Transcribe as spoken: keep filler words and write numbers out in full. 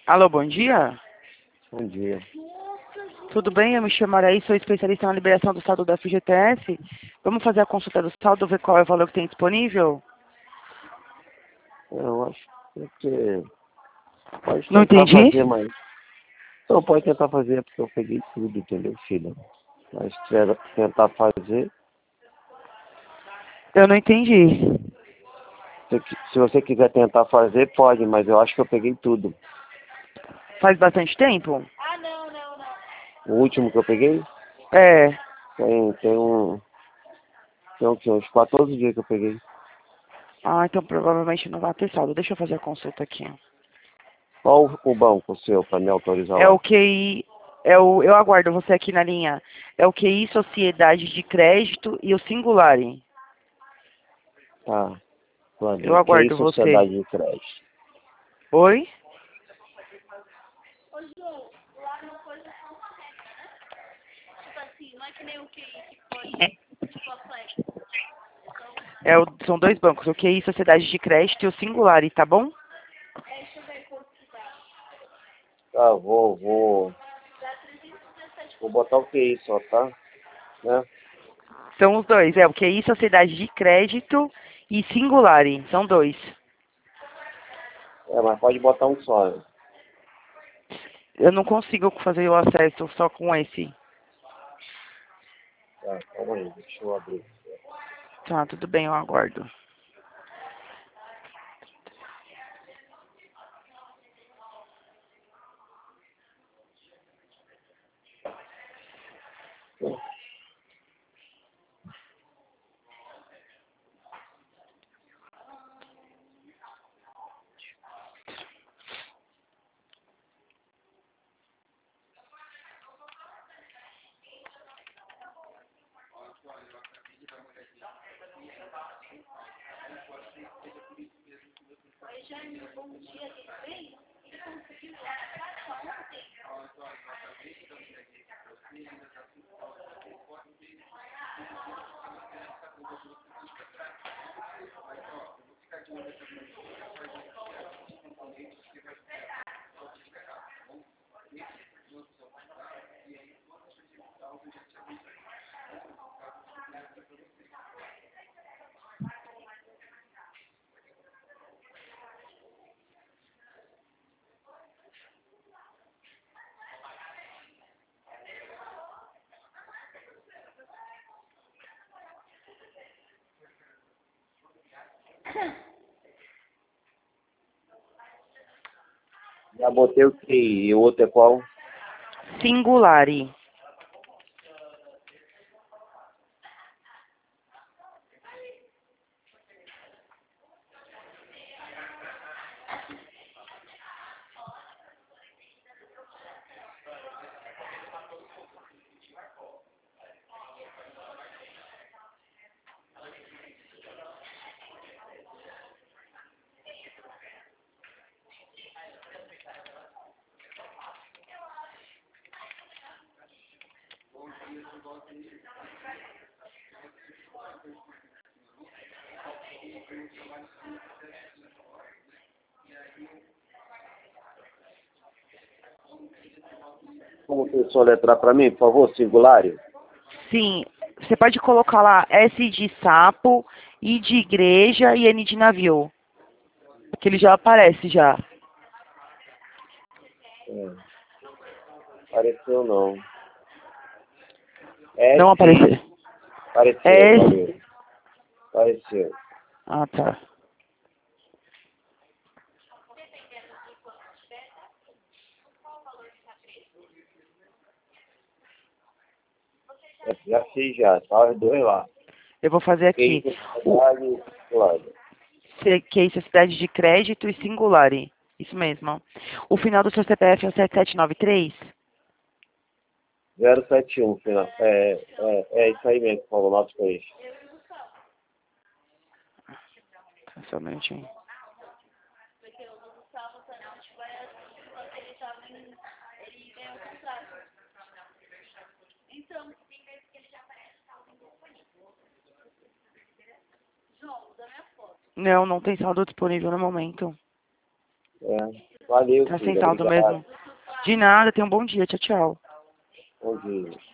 Alô, bom dia. Bom dia. Tudo bem? Eu me chamo Araí, sou especialista na liberação do saldo da F G T S. Vamos fazer a consulta do saldo, ver qual é o valor que tem disponível? Eu acho que pode Não tentar entendi. fazer, mas não pode tentar fazer porque eu peguei tudo, entendeu, filha? Mas se tiver tentar fazer, Eu não entendi. se, se você quiser tentar fazer, pode, mas eu acho que eu peguei tudo. Faz bastante tempo? O último que eu peguei, É. tem, tem um. Tem um, que, uns quatorze dias que eu peguei. Ah, então provavelmente não vai ter saldo. Deixa eu fazer a consulta aqui. Qual o banco seu para me autorizar É o lá? Q I. É o, eu aguardo você aqui na linha. É o Q I Sociedade de Crédito e o Singulari. Tá, Eu Flavinha. Que é aguardo isso, você. Sociedade de Crédito? Oi? É o, são dois bancos, o Q I Sociedade de Crédito e o Singulari, tá bom? Tá, vou, vou. Vou botar o que é isso, ó, tá? Né? São os dois, é o Q I Sociedade de Crédito e Singulari, são dois. É, mas pode botar um só, né? Eu não consigo fazer o acesso só com esse. Tá, calma aí, deixa eu abrir. Tá, tudo bem, eu aguardo. Já botei o que e o outro é qual? Singulari. Como que você letrar para mim, por favor, singulário? Sim, você pode colocar lá S de sapo, I de igreja e N de navio. Que ele já aparece já. É. Apareceu não. Não S. apareceu. Apareceu, S. valeu. Apareceu. Ah, tá. É, já fiz já, tá os dois lá. Eu vou fazer Que aqui. isso, O sociedade, claro. C- Q I Sociedade de Crédito e Singulari. Isso mesmo. O final do seu C P F é o sete sete nove três? zero sete um, final. É, é, é isso aí mesmo, por favor, nota com isso. Só um minutinho. Não, não tem saldo disponível no momento. É. Valeu, Tá filho. sem saldo Obrigado. mesmo. De nada, tenha um bom dia. Tchau, tchau. Bom dia.